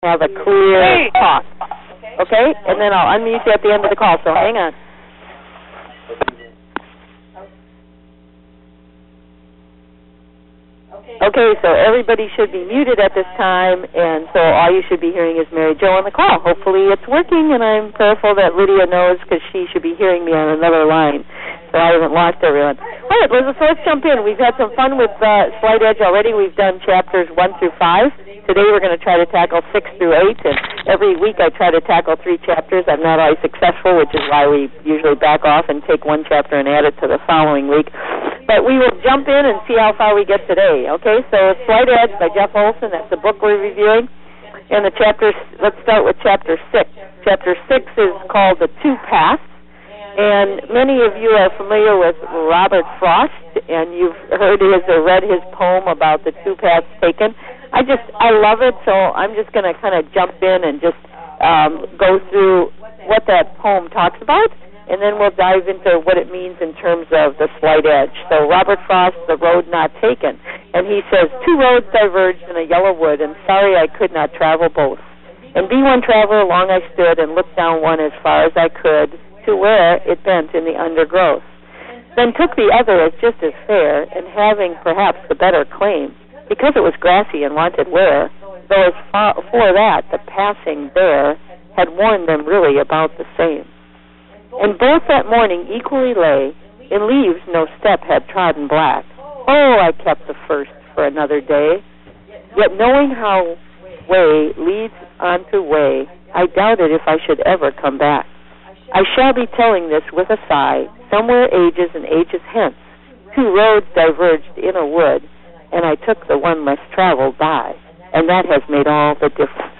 have a clear talk. Okay? And then I'll unmute you at the end of the call, so hang on. Okay, so everybody should be muted at this time, and so all you should be hearing is Mary Jo on the call. Hopefully it's working, and I'm prayerful that Lydia knows because she should be hearing me on another line, so I haven't lost everyone. All right, Liz, so let's jump in. We've had some fun with Slight Edge already. We've done chapters 1 through 5. Today we're going to try to tackle 6 through 8, and every week I try to tackle 3 chapters. I'm not always successful, which is why we usually back off and take one chapter and add it to the following week. But we will jump in and see how far we get today, okay? So Slight Edge by Jeff Olson, that's the book we're reviewing. And the chapters, let's start with Chapter 6. Chapter 6 is called The Two Paths. And many of you are familiar with Robert Frost, and you've heard his or read his poem about the two paths taken. I love it, so I'm just going to kind of jump in and just go through what that poem talks about, and then we'll dive into what it means in terms of the slight edge. So Robert Frost, The Road Not Taken. And he says, 2 roads diverged in a yellow wood, and sorry I could not travel both. And be one traveler long I stood, and looked down one as far as I could, to where it bent in the undergrowth. Then took the other as just as fair, and having perhaps the better claim, because it was grassy and wanted wear, though as for that the passing there had warned them really about the same. And both that morning equally lay, in leaves no step had trodden black. Oh, I kept the first for another day, yet knowing how way leads on to way, I doubted if I should ever come back. I shall be telling this with a sigh, somewhere ages and ages hence, 2 roads diverged in a wood, and I took the one less traveled by, and that has made all the difference.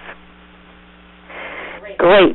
Great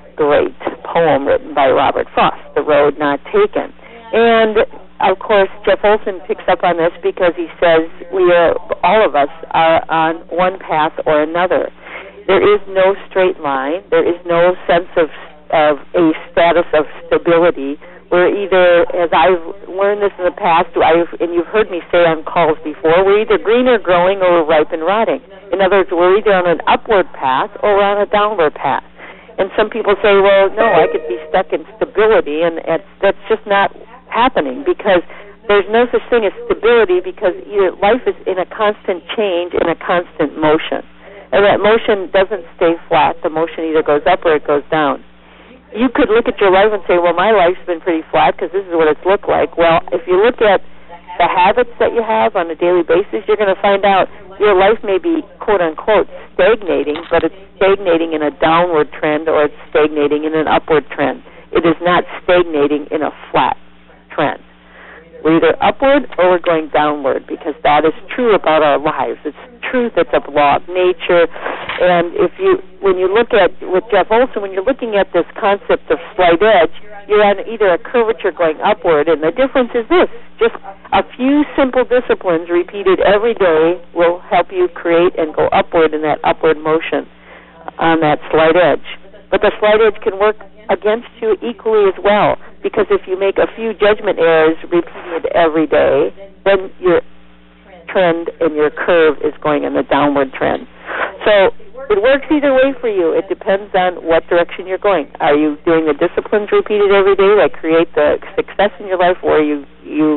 poem written by Robert Frost, The Road Not Taken. And, of course, Jeff Olson picks up on this because he says all of us are on one path or another. There is no straight line. There is no sense of a status of stability. We're either, as I've learned this in the past, and you've heard me say on calls before, we're either green or growing or we're ripe and rotting. In other words, we're either on an upward path or we're on a downward path. And some people say, well, no, I could be stuck in stability, and that's just not happening because there's no such thing as stability because life is in a constant change, in a constant motion. And that motion doesn't stay flat. The motion either goes up or it goes down. You could look at your life and say, well, my life's been pretty flat because this is what it's looked like. Well, if you look at the habits that you have on a daily basis, you're going to find out your life may be, quote-unquote, stagnating, but it's stagnating in a downward trend or it's stagnating in an upward trend. It is not stagnating in a flat trend. We're either upward or we're going downward because that is true about our lives. It's truth. It's a law of nature. And when you look at, with Jeff Olson, when you're looking at this concept of slight edge, you're on either a curvature going upward, and the difference is this. Just a few simple disciplines repeated every day will help you create and go upward in that upward motion on that slight edge. But the slight edge can work against you equally as well, because if you make a few judgment errors repeated every day, then your trend and your curve is going in the downward trend. So it works either way for you. It depends on what direction you're going. Are you doing the disciplines repeated every day that create the success in your life, or are you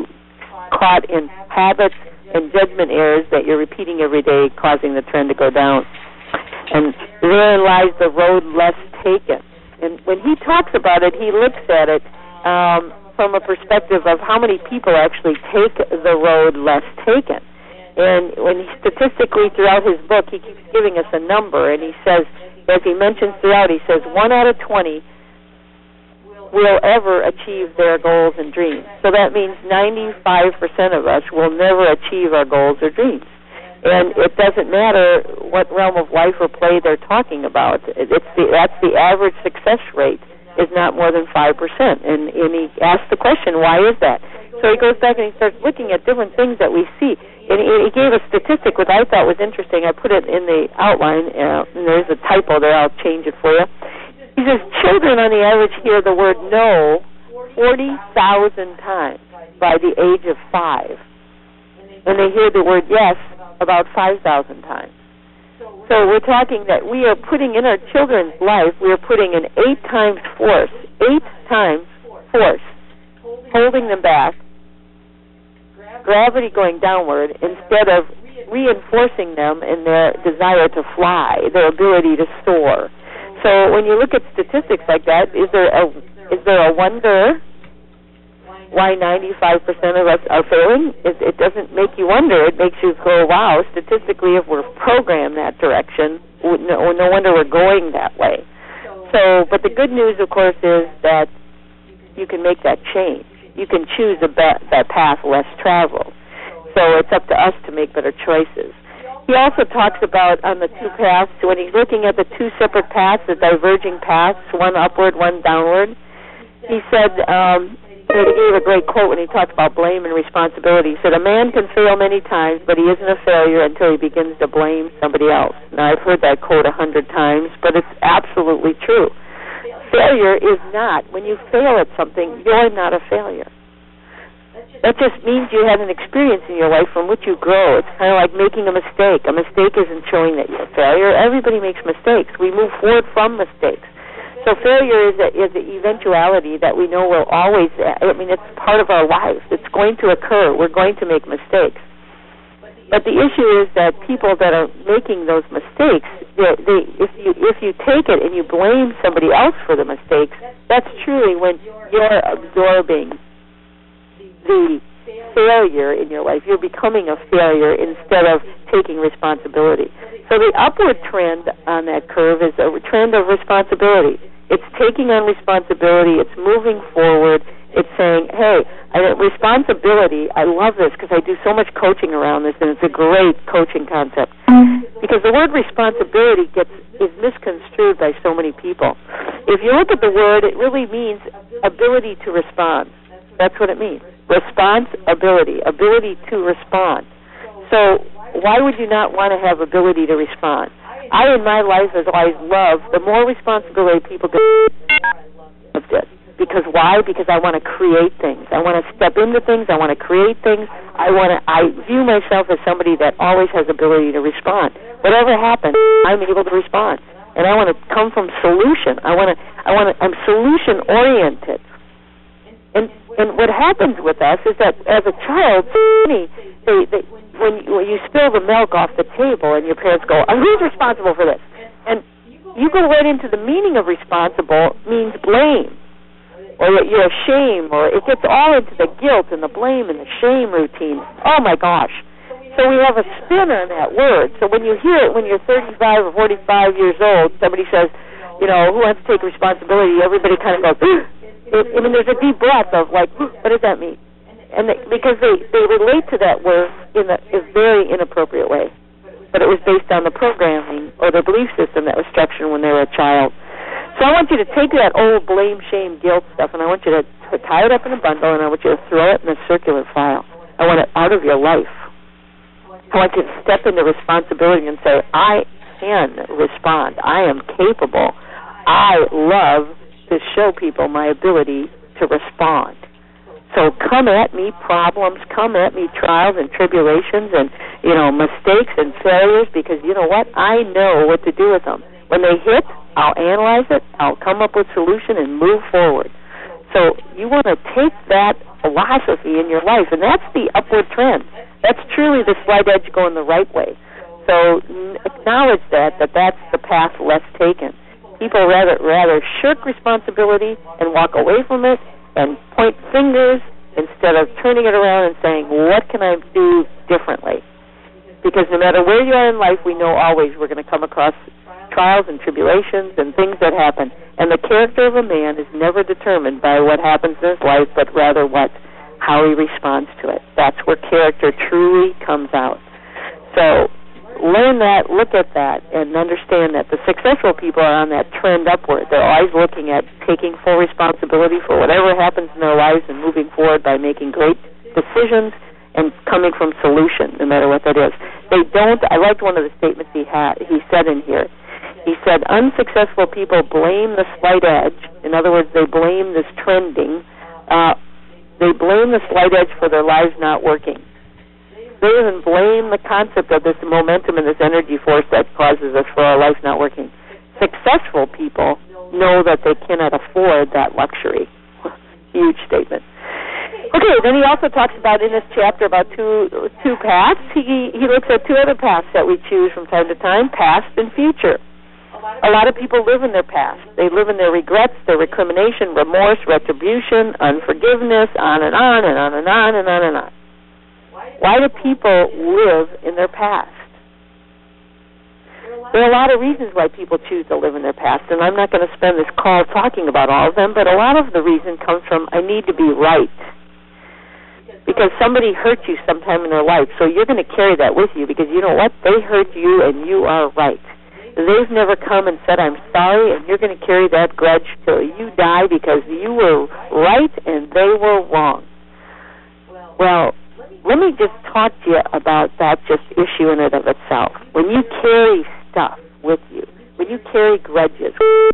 caught in habits and judgment errors that you're repeating every day, causing the trend to go down? And therein lies the road less taken. And when he talks about it, he looks at it from a perspective of how many people actually take the road less taken. And when statistically throughout his book, he keeps giving us a number, and he says, as he mentions throughout, he says 1 out of 20 will ever achieve their goals and dreams. So that means 95% of us will never achieve our goals or dreams. And it doesn't matter what realm of life or play they're talking about. That's the average success rate is not more than 5%. And he asks the question, why is that? So he goes back and he starts looking at different things that we see. And he gave a statistic which I thought was interesting. I put it in the outline, and there's a typo there. I'll change it for you. He says children on the average hear the word no 40,000 times by the age of 5. And they hear the word yes about 5,000 times. So we're talking that we are putting in our children's life, we are putting an 8 times force, holding them back, gravity going downward, instead of reinforcing them in their desire to fly, their ability to soar. So when you look at statistics like that, is there a wonder why 95% of us are failing? It doesn't make you wonder. It makes you go, wow, statistically, if we're programmed that direction, no wonder we're going that way. So, but the good news, of course, is that you can make that change. You can choose that path less traveled. So it's up to us to make better choices. He also talks about on the 2 paths, when he's looking at the 2 separate paths, the diverging paths, one upward, one downward, he said, he gave a great quote when he talked about blame and responsibility. He said, a man can fail many times, but he isn't a failure until he begins to blame somebody else. Now, I've heard that quote 100 times, but it's absolutely true. Failure is not, when you fail at something, you're not a failure. That just means you had an experience in your life from which you grow. It's kind of like making a mistake. A mistake isn't showing that you're a failure. Everybody makes mistakes. We move forward from mistakes. So failure is an eventuality that we know will always, it's part of our life. It's going to occur. We're going to make mistakes. But the issue is that people that are making those mistakes, if you take it and you blame somebody else for the mistakes, that's truly when you're absorbing the failure in your life. You're becoming a failure instead of taking responsibility. So the upward trend on that curve is a trend of responsibility. It's taking on responsibility. It's moving forward. It's saying, hey, responsibility, I love this because I do so much coaching around this, and it's a great coaching concept. Because the word responsibility is misconstrued by so many people. If you look at the word, it really means ability to respond. That's what it means. Responsibility, ability to respond. So why would you not want to have ability to respond? I, in my life, has always loved the more responsibility people get. Because why? Because I want to create things. I want to step into things. I want to create things. I view myself as somebody that always has ability to respond. Whatever happens, I'm able to respond. And I want to come from solution. I'm solution oriented. And what happens with us is that as a child, when you spill the milk off the table and your parents go, who's responsible for this? And you go right into the meaning of responsible means blame, or that you're ashamed, or it gets all into the guilt and the blame and the shame routine. Oh, my gosh. So we have a spin on that word. So when you hear it when you're 35 or 45 years old, somebody says, who wants to take responsibility? Everybody kind of goes, there's a deep breath of like, what does that mean? And because they relate to that word in a very inappropriate way. But it was based on the programming or the belief system that was structured when they were a child. So I want you to take that old blame, shame, guilt stuff, and I want you to tie it up in a bundle, and I want you to throw it in a circular file. I want it out of your life. I want you to step into responsibility and say, I can respond. I am capable. I love to show people my ability to respond. So come at me problems, come at me trials and tribulations and, mistakes and failures, because you know what? I know what to do with them. When they hit, I'll analyze it, I'll come up with a solution and move forward. So you want to take that philosophy in your life, and that's the upward trend. That's truly the slight edge going the right way. So acknowledge that's the path less taken. People rather shirk responsibility and walk away from it and point fingers instead of turning it around and saying, what can I do differently? Because no matter where you are in life, we know always we're going to come across trials and tribulations and things that happen. And the character of a man is never determined by what happens in his life, but rather how he responds to it. That's where character truly comes out. So learn that, look at that, and understand that the successful people are on that trend upward. They're always looking at taking full responsibility for whatever happens in their lives and moving forward by making great decisions and coming from solution, no matter what that is. I liked one of the statements he said in here. He said, unsuccessful people blame the slight edge. In other words, they blame this trending. They blame the slight edge for their lives not working. They even blame the concept of this momentum and this energy force that causes us for our life not working. Successful people know that they cannot afford that luxury. Huge statement. Okay, then he also talks about in this chapter about two paths. He looks at two other paths that we choose from time to time, past and future. A lot of people live in their past. They live in their regrets, their recrimination, remorse, retribution, unforgiveness, on and on and on and on and on and on. Why do people live in their past? There are a lot of reasons why people choose to live in their past, and I'm not going to spend this call talking about all of them, but a lot of the reason comes from I need to be right. Because somebody hurt you sometime in their life, so you're going to carry that with you because you know what? They hurt you and you are right. They've never come and said, I'm sorry, and you're going to carry that grudge till you die because you were right and they were wrong. Well, let me just talk to you about that just issue in and of itself. When you carry stuff with you, when you carry grudges,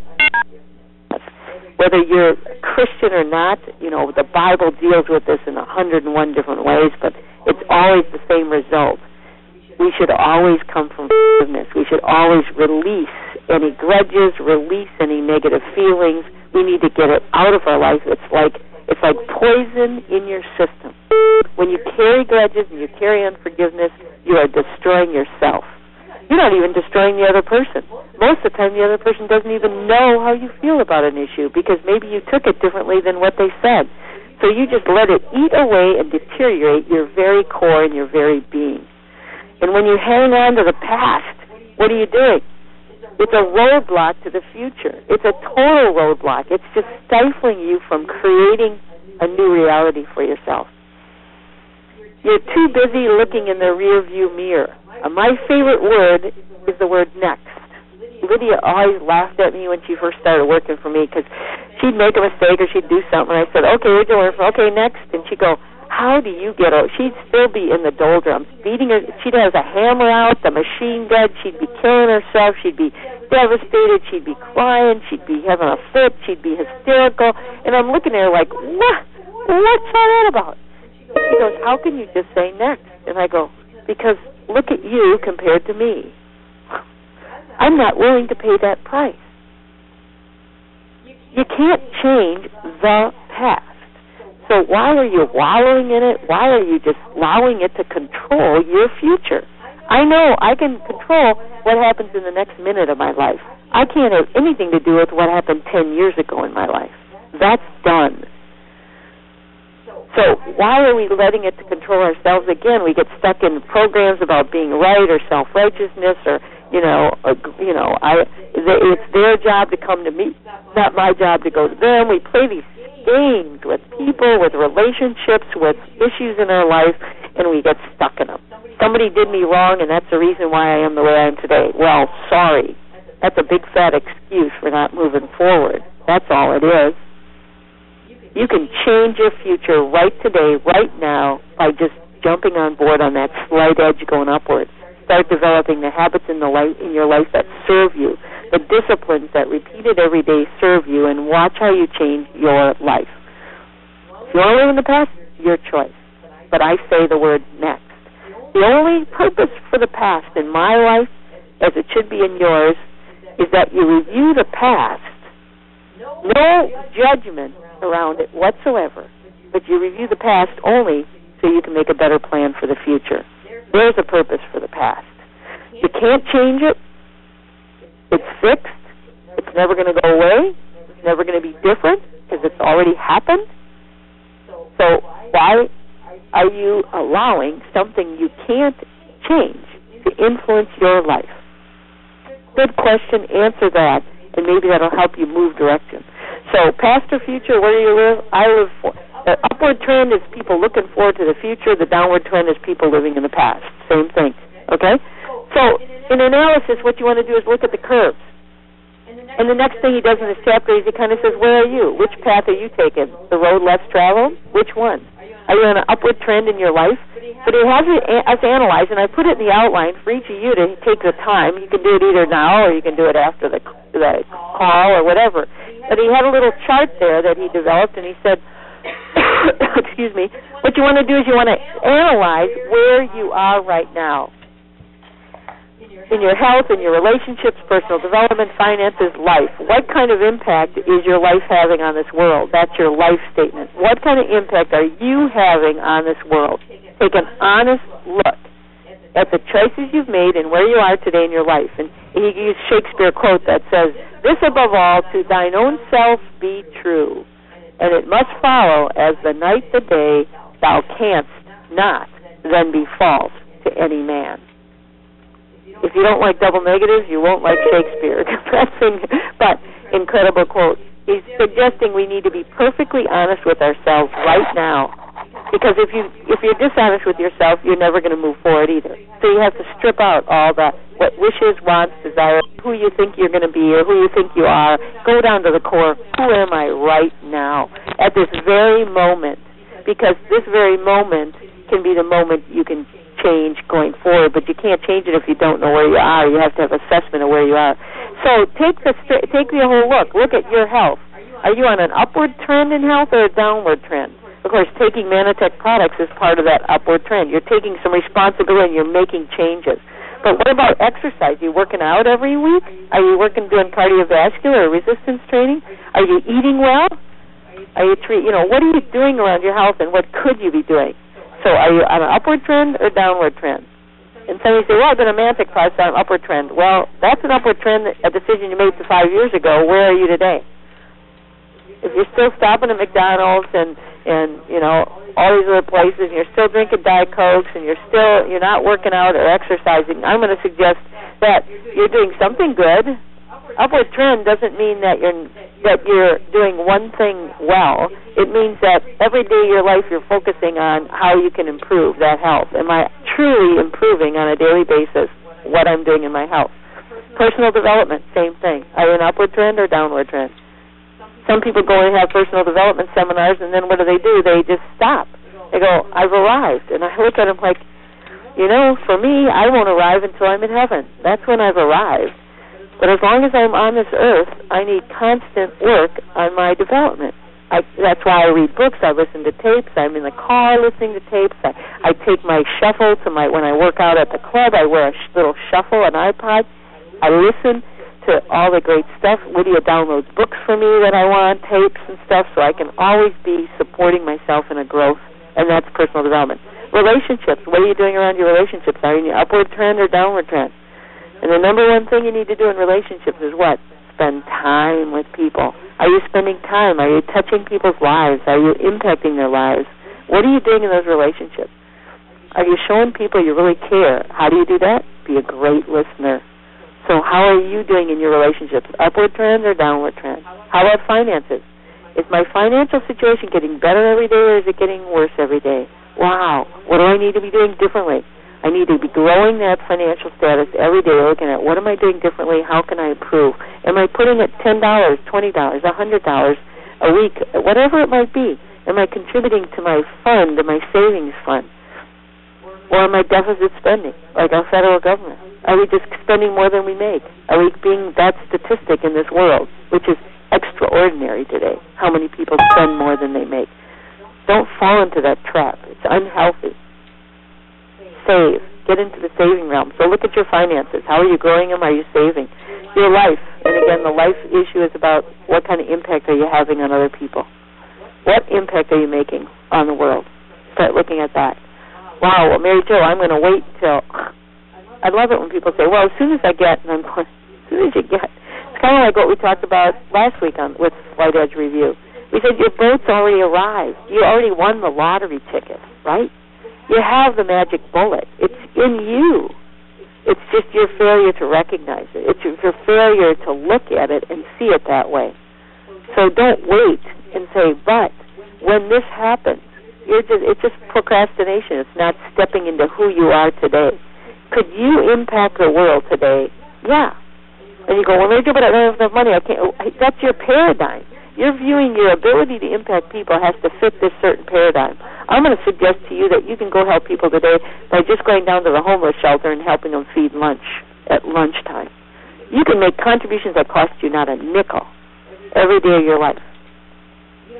whether you're a Christian or not, you know, the Bible deals with this in 101 different ways, but it's always the same result. We should always come from forgiveness. We should always release any grudges, release any negative feelings. We need to get it out of our life. It's like poison in your system. When you carry grudges and you carry unforgiveness, you are destroying yourself. You're not even destroying the other person. Most of the time, the other person doesn't even know how you feel about an issue because maybe you took it differently than what they said. So you just let it eat away and deteriorate your very core and your very being. And when you hang on to the past, what are you doing? It's a roadblock to the future. It's a total roadblock. It's just stifling you from creating a new reality for yourself. You're too busy looking in the rearview mirror. My favorite word is the word next. Lydia always laughed at me when she first started working for me because she'd make a mistake or she'd do something. And I said, okay, we're doing it. Okay, next. And she'd go, how do you get over? She'd still be in the doldrums, beating her. She'd have a hammer out, the machine gun. She'd be killing herself. She'd be devastated. She'd be crying. She'd be having a fit. She'd be hysterical. And I'm looking at her like, what? What's all that about? And she goes, how can you just say next? And I go, because look at you compared to me. I'm not willing to pay that price. You can't change the past. So why are you wallowing in it? Why are you just allowing it to control your future? I know I can control what happens in the next minute of my life. I can't have anything to do with what happened 10 years ago in my life. That's done. So why are we letting it to control ourselves? Again, we get stuck in programs about being right or self-righteousness or, it's their job to come to me, not my job to go to them. We play these games with people, with relationships, with issues in our life, and we get stuck in them. Somebody did me wrong, and that's the reason why I am the way I am today. Well, sorry. That's a big, fat excuse for not moving forward. That's all it is. You can change your future right today, right now, by just jumping on board on that slight edge going upward. Start developing the habits in your life that serve you, the disciplines that repeated every day serve you, and watch how you change your life. If you want to live in the past, your choice. But I say the word next. The only purpose for the past in my life, as it should be in yours, is that you review the past. No judgment around it whatsoever, but you review the past only so you can make a better plan for the future. There's a purpose for the past. You can't change it. It's fixed. It's never going to go away. It's never going to be different because it's already happened. So why are you allowing something you can't change to influence your life? Good question. Answer that, and maybe that'll help you move direction. So past or future, where do you live? I live for. The upward trend is people looking forward to the future. The downward trend is people living in the past. Same thing. Okay? So in analysis, what you want to do is look at the curves. And the next thing he does in this chapter is he kind of says, where are you? Which path are you taking? The road less traveled? Which one? Are you on an upward trend in your life? But he has us analyze, and I put it in the outline for each of you to take the time. You can do it either now or you can do it after the call or whatever. But he had a little chart there that he developed, and he said, excuse me, what you want to do is you want to analyze where you are right now. In your health, in your relationships, personal development, finances, life. What kind of impact is your life having on this world? That's your life statement. What kind of impact are you having on this world? Take an honest look at the choices you've made and where you are today in your life. And he used Shakespeare quote that says, "This above all, to thine own self be true, and it must follow as the night the day, thou canst not then be false to any man." If you don't like double negatives, you won't like Shakespeare. But incredible quote. He's suggesting we need to be perfectly honest with ourselves right now, because if you're dishonest with yourself, you're never going to move forward either. So you have to strip out all the what wishes, wants, desires, who you think you're going to be or who you think you are. Go down to the core. Who am I right now at this very moment? Because this very moment can be the moment you can change going forward, but you can't change it if you don't know where you are. You have to have assessment of where you are. So take the whole look. Look at your health. Are you on an upward trend in health or a downward trend? Of course, taking Manatech products is part of that upward trend. You're taking some responsibility and you're making changes. But what about exercise? Are you working out every week? Are you doing cardiovascular or resistance training? Are you eating well? Are you what are you doing around your health, and what could you be doing? So are you on an upward trend or downward trend? And some you say, well, I've been a Manatech product on an upward trend. Well, that's an upward trend, a decision you made 5 years ago. Where are you today? If you're still stopping at McDonald's and all these other places, and you're still drinking Diet Cokes, and you're not working out or exercising, I'm going to suggest that you're doing something good. Upward trend doesn't mean that you're doing one thing well. It means that every day of your life you're focusing on how you can improve that health. Am I truly improving on a daily basis what I'm doing in my health? Personal development, same thing. Are you an upward trend or downward trend? Some people go and have personal development seminars, and then what do? They just stop. They go, I've arrived. And I look at them like, for me, I won't arrive until I'm in heaven. That's when I've arrived. But as long as I'm on this earth, I need constant work on my development. That's why I read books. I listen to tapes. I'm in the car listening to tapes. I take my shuffle when I work out at the club. I wear a little shuffle, an iPod. I listen to all the great stuff. Lydia downloads books for me that I want, tapes and stuff, so I can always be supporting myself in a growth, and that's personal development. Relationships. What are you doing around your relationships? Are you in the upward trend or downward trend? And the number one thing you need to do in relationships is what? Spend time with people. Are you spending time? Are you touching people's lives? Are you impacting their lives? What are you doing in those relationships? Are you showing people you really care? How do you do that? Be a great listener. So how are you doing in your relationships? Upward trend or downward trend? How about finances? Is my financial situation getting better every day, or is it getting worse every day? Wow. What do I need to be doing differently? I need to be growing that financial status every day, looking at what am I doing differently, how can I improve? Am I putting it $10, $20, $100 a week, whatever it might be? Am I contributing to my fund, to my savings fund? Or am I deficit spending, like our federal government? Are we just spending more than we make? Are we being that statistic in this world, which is extraordinary today, how many people spend more than they make? Don't fall into that trap. It's unhealthy. Save. Get into the saving realm. So look at your finances. How are you growing them? Are you saving? Your life. And again, the life issue is about what kind of impact are you having on other people? What impact are you making on the world? Start looking at that. Wow, well, Mary Jo, I'm going to wait till... I love it when people say, well, as soon as I get... And I'm going, as soon as you get... It's kind of like what we talked about last week with Flight Edge Review. We said your boat's already arrived. You already won the lottery ticket, right? You have the magic bullet. It's in you. It's just your failure to recognize it. It's your failure to look at it and see it that way. So don't wait and say, but when this happens, it's just procrastination. It's not stepping into who you are today. Could you impact the world today? Yeah. And you go, well, but I don't have enough money. I can't. That's your paradigm. You're viewing your ability to impact people has to fit this certain paradigm. I'm going to suggest to you that you can go help people today by just going down to the homeless shelter and helping them feed lunch at lunchtime. You can make contributions that cost you not a nickel every day of your life.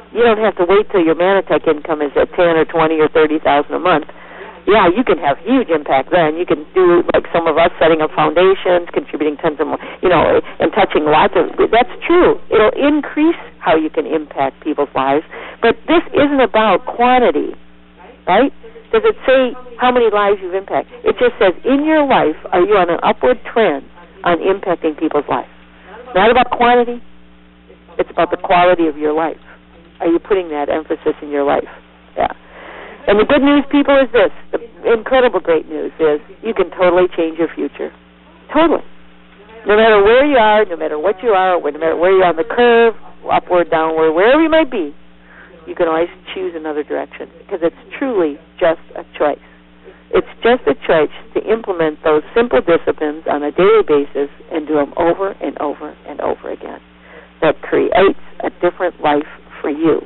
You don't have to wait till your Manatech income is at 10 or 20 or 30,000 a month. Yeah, you can have huge impact then. You can do like some of us, setting up foundations, contributing tons of, and touching lots of. That's true. It'll increase how you can impact people's lives. But this isn't about quantity, right? Does it say how many lives you've impacted? It just says, in your life, are you on an upward trend on impacting people's lives? Not about quantity. It's about the quality of your life. Are you putting that emphasis in your life? Yeah. And the good news, people, is this. The incredible great news is you can totally change your future. Totally. No matter where you are, no matter what you are, no matter where you're on the curve, upward, downward, wherever you might be, you can always choose another direction because it's truly just a choice. It's just a choice to implement those simple disciplines on a daily basis and do them over and over and over again. That creates a different life for you.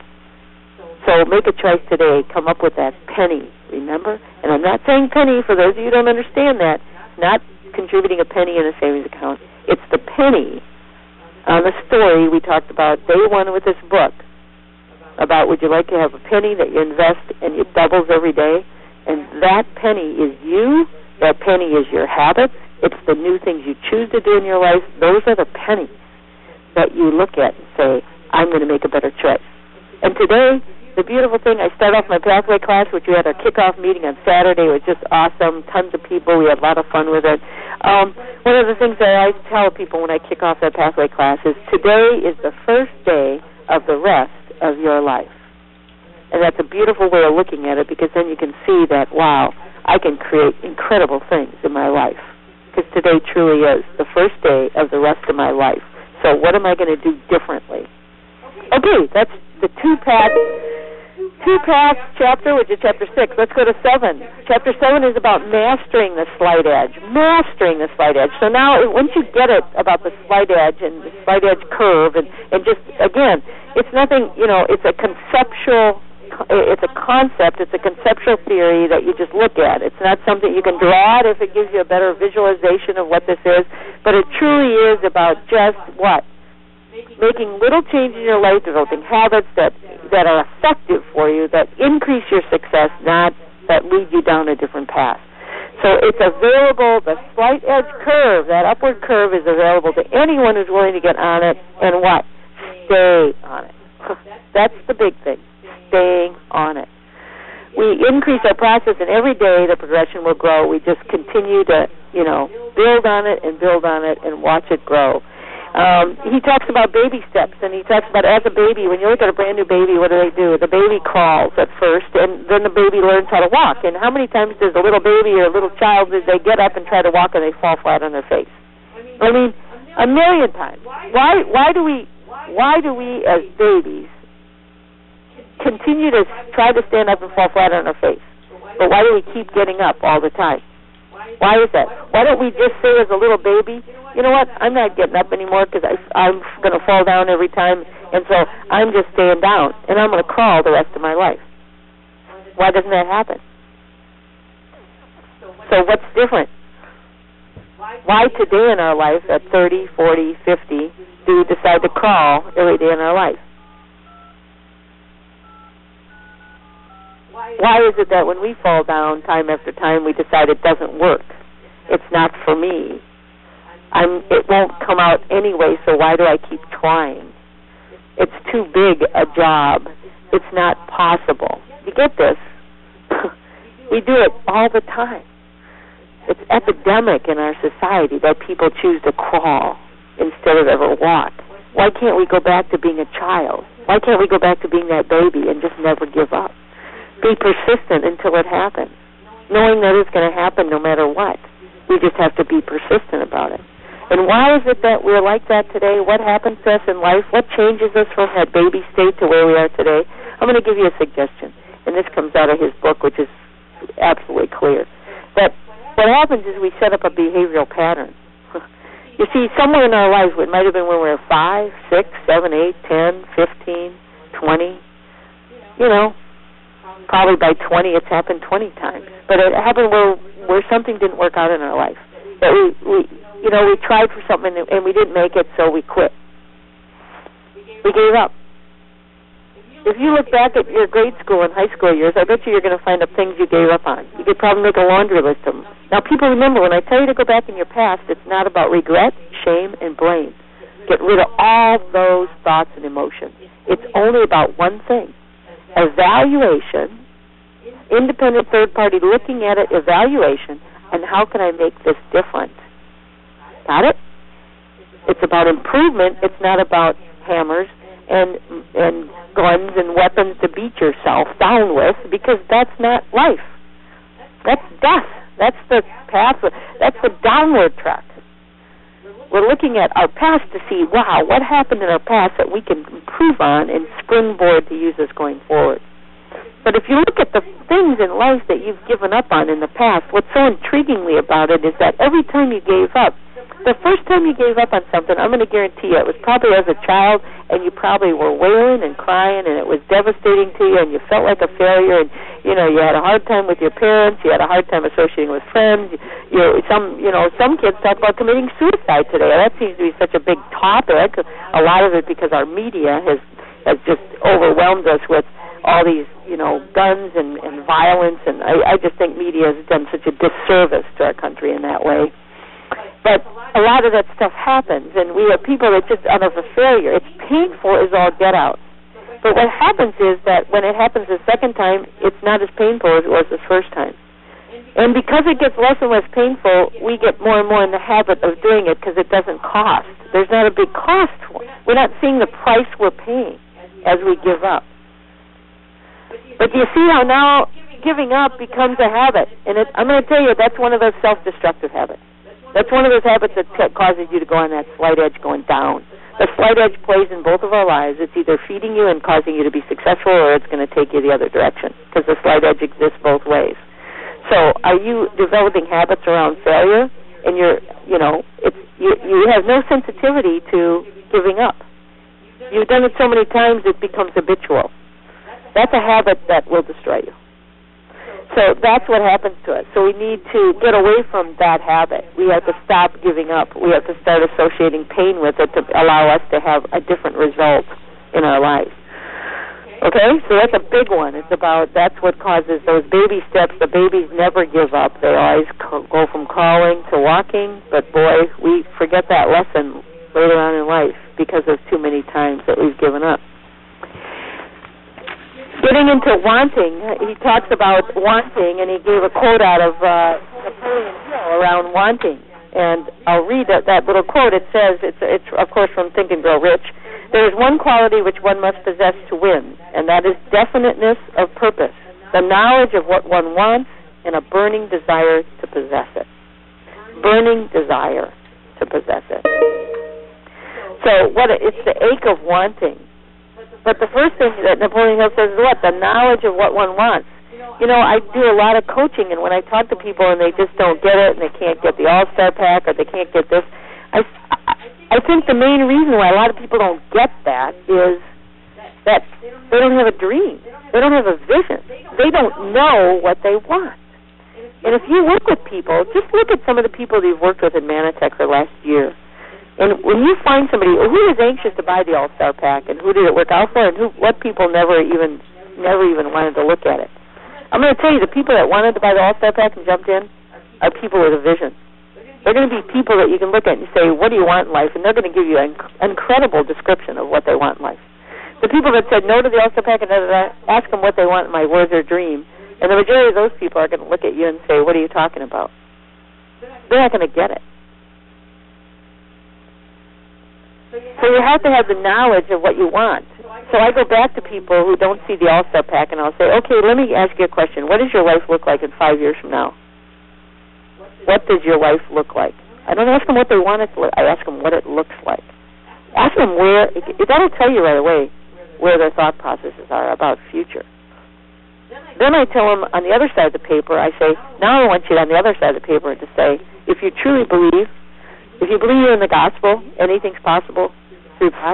So make a choice today. Come up with that penny, remember? And I'm not saying penny, for those of you who don't understand that, not contributing a penny in a savings account. It's the penny on the story we talked about day one with this book about would you like to have a penny that you invest and it doubles every day? And that penny is you. That penny is your habits. It's the new things you choose to do in your life. Those are the pennies that you look at and say, I'm going to make a better choice. And today, the beautiful thing, I start off my Pathway class, which we had our kickoff meeting on Saturday. It was just awesome. Tons of people. We had a lot of fun with it. One of the things that I tell people when I kick off that Pathway class is today is the first day of the rest of your life. And that's a beautiful way of looking at it because then you can see that, wow, I can create incredible things in my life because today truly is the first day of the rest of my life. So what am I going to do differently? Okay, that's the two paths chapter, which is chapter 6. Let's go to 7. Chapter 7 is about mastering the slight edge. Mastering the slight edge. So now, once you get it about the slight edge and the slight edge curve, and just, again, it's nothing, it's a conceptual, it's a concept, it's a conceptual theory that you just look at. It's not something you can draw it if it gives you a better visualization of what this is, but it truly is about just what? Making little changes in your life, developing habits that are effective for you, that increase your success, not that lead you down a different path. So it's available, the slight edge curve, that upward curve is available to anyone who's willing to get on it and what? Stay on it. That's the big thing, staying on it. We increase our process, and every day the progression will grow. We just continue to, build on it and watch it grow. He talks about baby steps, and he talks about as a baby, when you look at a brand new baby, what do? The baby crawls at first, and then the baby learns how to walk. And how many times does a little baby or a little child, they get up and try to walk and they fall flat on their face? I mean, a million times. Why do we as babies continue to try to stand up and fall flat on our face? But why do we keep getting up all the time? Why is that? Why don't we just say as a little baby, you know what, I'm not getting up anymore because I'm going to fall down every time, and so I'm just staying down, and I'm going to crawl the rest of my life. Why doesn't that happen? So what's different? Why today in our life at 30, 40, 50 do we decide to crawl every day in our life? Why is it that when we fall down time after time, we decide it doesn't work? It's not for me. It won't come out anyway, so why do I keep trying? It's too big a job. It's not possible. You get this? We do it all the time. It's epidemic in our society that people choose to crawl instead of ever walk. Why can't we go back to being a child? Why can't we go back to being that baby and just never give up? Be persistent until it happens, knowing that it's going to happen no matter what. We just have to be persistent about it. And why is it that we're like that today? What happens to us in life? What changes us from that baby state to where we are today? I'm going to give you a suggestion, and this comes out of his book, which is absolutely clear. That what happens is we set up a behavioral pattern. You see, somewhere in our lives, it might have been when we were 5, 6, 7, 8, 10, 15, 20, probably by 20, it's happened 20 times. But it happened where something didn't work out in our life. That we tried for something and we didn't make it, so we quit. We gave up. if you look back at your grade school and high school years, I bet you're going to find up things you gave up on. You could probably make a laundry list of them. Now, people, remember, when I tell you to go back in your past, it's not about regret, shame, and blame. Get rid of all those thoughts and emotions. It's only about one thing: evaluation, independent third party looking at it, evaluation, and how can I make this different? Got it? It's about improvement. It's not about hammers and guns and weapons to beat yourself down with, because that's not life. That's death. That's the path. That's the downward track. We're looking at our past to see, wow, what happened in our past that we can improve on and springboard to use us going forward. But if you look at the things in life that you've given up on in the past, what's so intriguingly about it is that every time you gave up, the first time you gave up on something, I'm going to guarantee you it was probably as a child, and you probably were wailing and crying, and it was devastating to you, and you felt like a failure, and you had a hard time with your parents, you had a hard time associating with friends. Some kids talk about committing suicide today. That seems to be such a big topic. A lot of it because our media has just overwhelmed us with all these, guns and violence, and I just think media has done such a disservice to our country in that way. But a lot of that stuff happens, and we have people that just out of a failure. It's painful as all get out. But what happens is that when it happens the second time, it's not as painful as it was the first time. And because it gets less and less painful, we get more and more in the habit of doing it because it doesn't cost. There's not a big cost. We're not seeing the price we're paying as we give up. But you see how now giving up becomes a habit. And I'm going to tell you, that's one of those self-destructive habits. That's one of those habits that causes you to go on that slight edge going down. The slight edge plays in both of our lives. It's either feeding you and causing you to be successful, or it's going to take you the other direction, because the slight edge exists both ways. So are you developing habits around failure, and you have no sensitivity to giving up? You've done it so many times it becomes habitual. That's a habit that will destroy you. So that's what happens to us. So we need to get away from that habit. We have to stop giving up. We have to start associating pain with it to allow us to have a different result in our lives. Okay? So that's a big one. It's about, that's what causes those baby steps. The babies never give up. They always go from crawling to walking. But boy, we forget that lesson later on in life because there's too many times that we've given up. Getting into wanting, he talks about wanting, and he gave a quote out of Napoleon Hill around wanting. And I'll read that little quote. It says, it's of course from Think and Grow Rich, "There is one quality which one must possess to win, and that is definiteness of purpose, the knowledge of what one wants, and a burning desire to possess it." Burning desire to possess it. So it's the ache of wanting. But the first thing that Napoleon Hill says is what? The knowledge of what one wants. I do a lot of coaching, and when I talk to people and they just don't get it, and they can't get the All-Star Pack, or they can't get this, I think the main reason why a lot of people don't get that is that they don't have a dream. They don't have a vision. They don't know what they want. And if you work with people, just look at some of the people that you've worked with in Manatech for the last year. And when you find somebody who is anxious to buy the All-Star Pack, and who did it work out for, and what people never even wanted to look at it. I'm going to tell you, the people that wanted to buy the All-Star Pack and jumped in are people with a vision. They're going to be people that you can look at and say, what do you want in life? And they're going to give you an incredible description of what they want in life. The people that said no to the All-Star Pack and ask them what they want in life, what is their dream? And the majority of those people are going to look at you and say, what are you talking about? They're not going to get it. So you have to have the knowledge of what you want. So I go back to people who don't see the All-Star Pack, and I'll say, okay, let me ask you a question. What does your life look like in 5 years from now? What does your life look like? I don't ask them what they want it to look. I ask them what it looks like. Ask them where. That'll tell you right away where their thought processes are about future. Then I tell them on the other side of the paper, I say, now I want you on the other side of the paper to say, if you truly believe, if you believe in the gospel, anything's possible through God.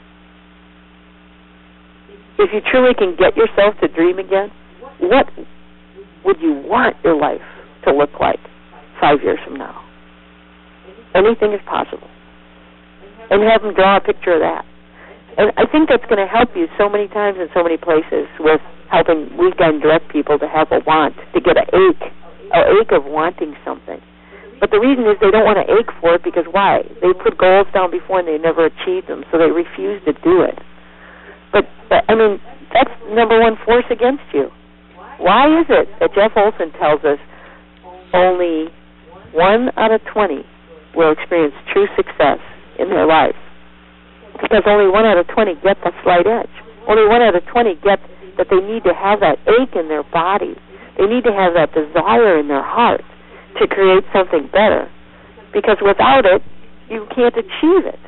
If you truly can get yourself to dream again, what would you want your life to look like 5 years from now? Anything is possible. And have them draw a picture of that. And I think that's going to help you so many times in so many places with helping weekend direct people to have a want, to get an ache of wanting something. But the reason is they don't want to ache for it because why? They put goals down before and they never achieved them, so they refuse to do it. But I mean, that's number one force against you. Why is it that Jeff Olson tells us only 1 out of 20 will experience true success in their life? Because only 1 out of 20 get the slight edge. Only 1 out of 20 get that they need to have that ache in their body. They need to have that desire in their heart to create something better. Because without it, you can't achieve it.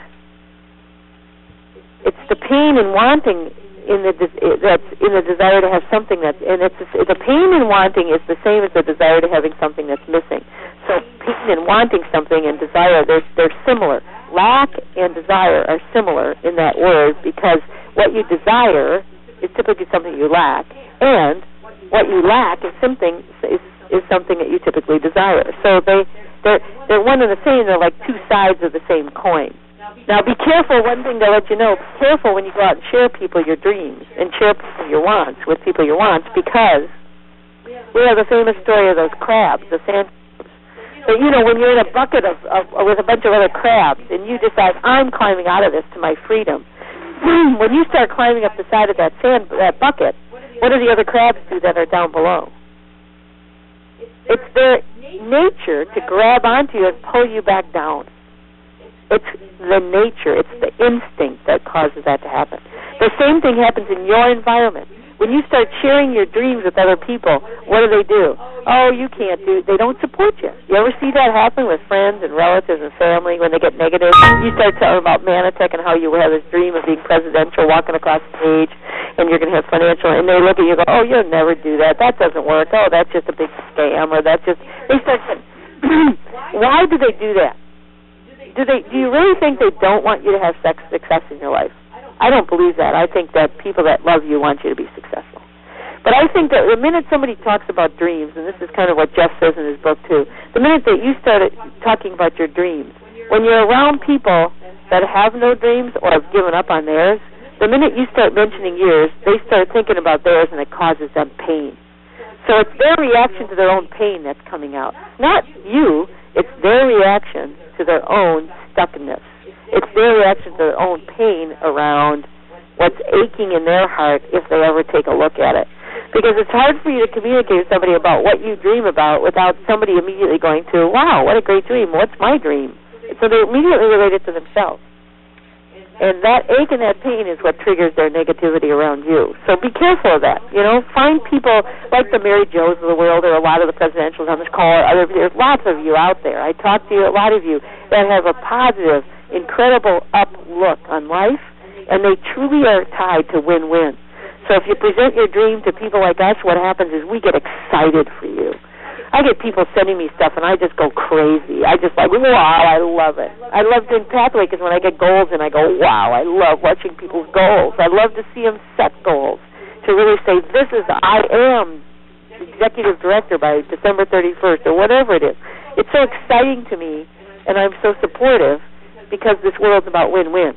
It's the pain and wanting that's in the desire to have something the pain in wanting is the same as the desire to having something that's missing. So pain and wanting something and desire, they're similar. Lack and desire are similar in that word because what you desire is typically something you lack, and what you lack is something that you typically desire. So they're one and the same. They're like two sides of the same coin. Now, be careful. One thing to let you know: be careful when you go out and share people your dreams and share people your wants with people your wants, because we have the famous story of those crabs, the sand crabs. But when you're in a bucket with a bunch of other crabs, and you decide I'm climbing out of this to my freedom. When you start climbing up the side of that bucket, what do the other crabs do that are down below? It's their nature to grab onto you and pull you back down. It's the nature, it's the instinct that causes that to happen. The same thing happens in your environment. When you start sharing your dreams with other people, what do? Oh, you can't do it. They don't support you. You ever see that happen with friends and relatives and family when they get negative? You start telling about Manatech and how you have this dream of being presidential, walking across the stage, and you're going to have financial, and they look at you and go, oh, you'll never do that. That doesn't work. Oh, that's just a big scam, or that's just, they start saying, why do they do that? Do you really think they don't want you to have success in your life? I don't believe that. I think that people that love you want you to be successful. But I think that the minute somebody talks about dreams, and this is kind of what Jeff says in his book too, the minute that you start talking about your dreams, when you're around people that have no dreams or have given up on theirs, the minute you start mentioning yours, they start thinking about theirs, and it causes them pain. So it's their reaction to their own pain that's coming out. Not you, it's their reaction to their own stuckness. It's their reaction to their own pain around what's aching in their heart if they ever take a look at it. Because it's hard for you to communicate with somebody about what you dream about without somebody immediately going to, wow, what a great dream, what's my dream? So they immediately relate it to themselves. And that ache and that pain is what triggers their negativity around you. So be careful of that. Find people like the Mary Joes of the world, or a lot of the presidentials on this call, or there's lots of you out there. I talk to a lot of you that have a positive, incredible up look on life, and they truly are tied to win-win. So if you present your dream to people like us, what happens is we get excited for you. I get people sending me stuff, and I just go crazy. I just like, wow, I love it. I love doing Pathway because when I get goals, and I go, wow, I love watching people's goals. I love to see them set goals, to really say, I am executive director by December 31st, or whatever it is. It's so exciting to me, and I'm so supportive, because this world's about win-win.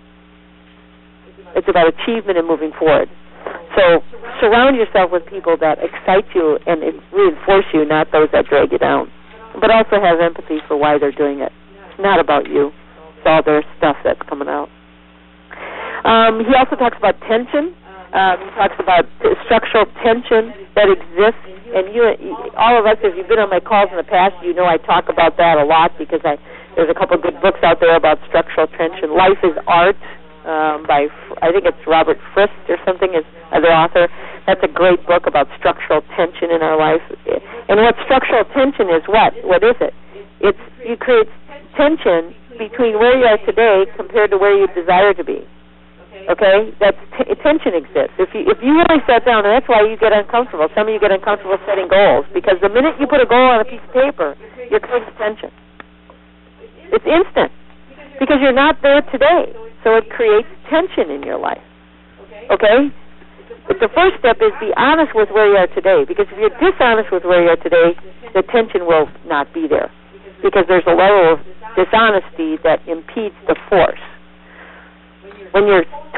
It's about achievement and moving forward. So surround yourself with people that excite you and reinforce you, not those that drag you down. But also have empathy for why they're doing it. It's not about you. It's all their stuff that's coming out. He also talks about tension. He talks about structural tension that exists. And all of us, if you've been on my calls in the past, you know I talk about that a lot because there's a couple of good books out there about structural tension. Life is Art by, I think it's Robert Frist or something is the author. That's a great book about structural tension in our life. And what structural tension is, what is it? You create tension between where you are today compared to where you desire to be. Okay, tension exists. If you really sit down, and that's why you get uncomfortable. Some of you get uncomfortable setting goals, because the minute you put a goal on a piece of paper, you're creating tension. It's instant, because you're not there today. So it creates tension in your life. Okay? But the first step is be honest with where you are today, because if you're dishonest with where you are today, the tension will not be there, because there's a level of dishonesty that impedes the force. When you're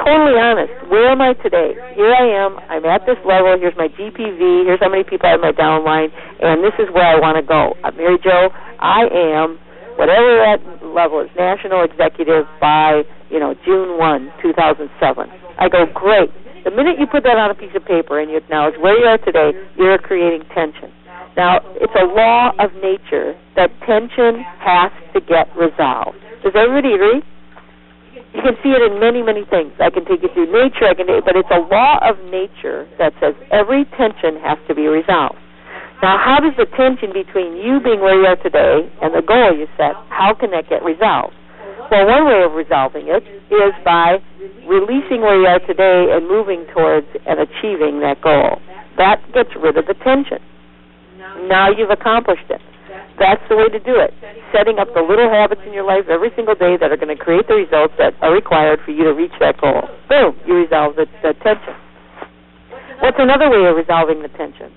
totally honest. Where am I today? Here I am. I'm at this level. Here's my GPV. Here's how many people I have my downline, and this is where I want to go. Mary Jo, I am whatever that level is, national executive by, June 1, 2007. I go, great. The minute you put that on a piece of paper and you acknowledge where you are today, you're creating tension. Now, it's a law of nature that tension has to get resolved. Does everybody agree? You can see it in many, many things. I can take you through nature, but it's a law of nature that says every tension has to be resolved. Now, how does the tension between you being where you are today and the goal you set, how can that get resolved? Well, one way of resolving it is by releasing where you are today and moving towards and achieving that goal. That gets rid of the tension. Now you've accomplished it. That's the way to do it. Setting up the little habits in your life every single day that are going to create the results that are required for you to reach that goal. Boom, you resolve the tension. What's another way of resolving the tension?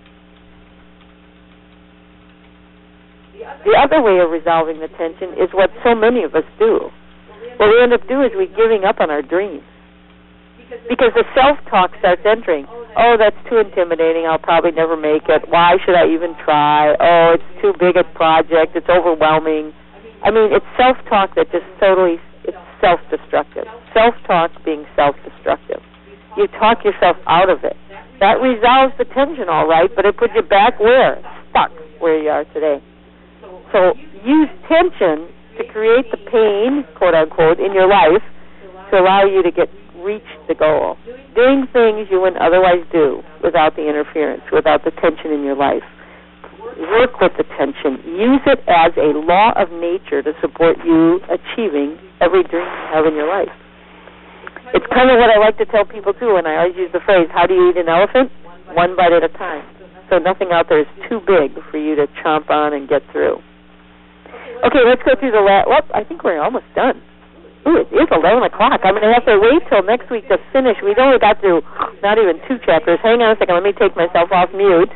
The other way of resolving the tension is what so many of us do. What we end up doing is we're giving up on our dreams. Because the self-talk starts entering. Oh, that's too intimidating. I'll probably never make it. Why should I even try? Oh, it's too big a project. It's overwhelming. I mean, it's self-talk that just totally, it's self-destructive. Self-talk being self-destructive. You talk yourself out of it. That resolves the tension, all right, but it puts you back where? Stuck where you are today. So use tension to create the pain, quote-unquote, in your life to allow you to reach the goal. Doing things you wouldn't otherwise do without the interference, without the tension in your life. Work with the tension. Use it as a law of nature to support you achieving every dream you have in your life. It's kind of what I like to tell people, too, and I always use the phrase, how do you eat an elephant? One bite at a time. So nothing out there is too big for you to chomp on and get through. Okay, let's go through the last. Well, I think we're almost done. Ooh, it is 11 o'clock. I'm going to have to wait till next week to finish. We've only got through not even 2 chapters. Hang on a second. Let me take myself off mute.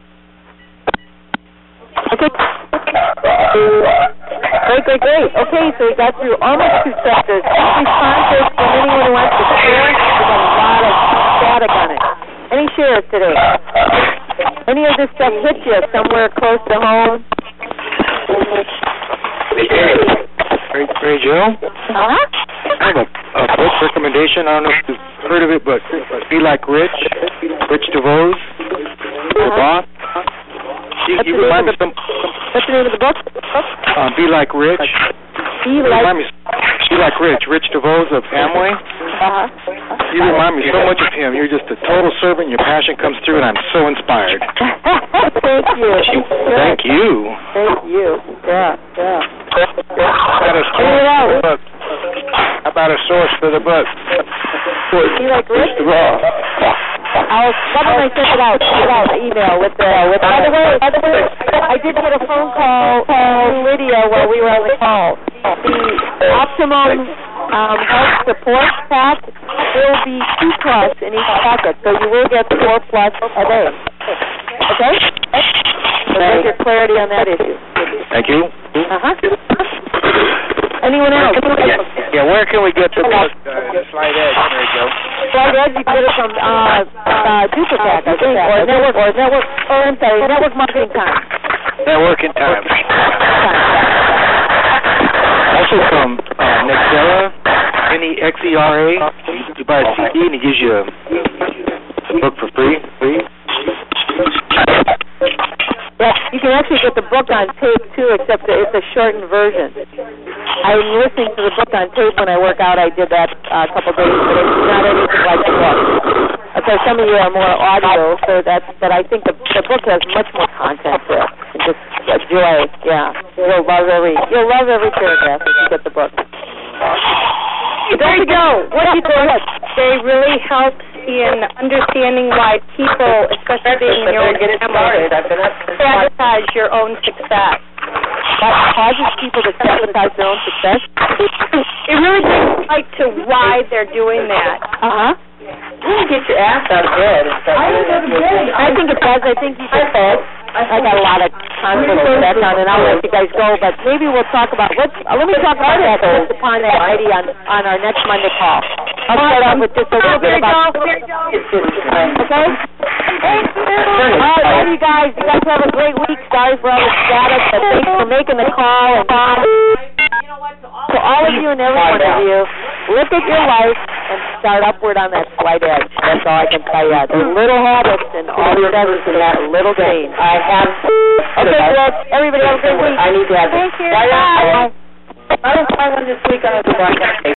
Okay. Great. Okay, so we got through almost 2 chapters. Responses from anyone who wants to share. We've got a lot of static on it. Any shares today? Any of this stuff hit you somewhere close to home? Mary Jo? I have a book recommendation. I don't know if you've heard of it, but Be Like Rich DeVos, the boss. What's the name of the book? Be Like Rich. Be Like Rich DeVos of Amway. You remind me so much of him. You're just a total servant. Your passion comes through, and I'm so inspired. Thank you. Thank you. Yeah. How about a source for the book? Be Like Rich? Why don't I send it out? Email with the. By the way, I did get a phone call from Lydia while we were on the call. The Optimum Health Support Pack will be 2+ in each packet, so you will get 4+ a day. Okay? So get your clarity on that issue. Thank you. Anyone else? Yeah, where can we get the book? Slide Edge, Mary Jo. Slide Edge, you can get it from Duplicac, I think, or Network Marketing Time. Networking Time. Also from Nexera, Nexera. You buy a CD and it gives you a book for free. Yeah, you can actually get the book on tape, too, except that it's a shortened version. I'm listening to the book on tape when I work out. I did that a couple days, but it's not anything like the book. Okay, some of you are more audio, but I think the book has much more content to it. And just a joy, yeah. You'll love every paragraph if you get the book. There you go. What do you think? They really help in understanding why people, especially being in your own family, sabotage your own success. What causes people to sabotage their own success? It really brings light to why they're doing that. You get your ass out of bed. I think it does. I think you should. I got a lot of conflict with that on, and I'll let you guys go. But maybe we'll talk about let me talk about that based upon that idea on our next Monday call. I'll start off with just a little bit about. Okay. Thank you. All right, love you guys. You guys have a great week. Sorry for all the static, but thanks for making the call. And to all of you and every one of you, look at your life and start upward on that slight edge. That's all I can tell you. They're little habits, and all it does is that little change. I have. Okay, Rick. Everybody have a great week. I need to have. Thank you. Bye. I don't find one this week on the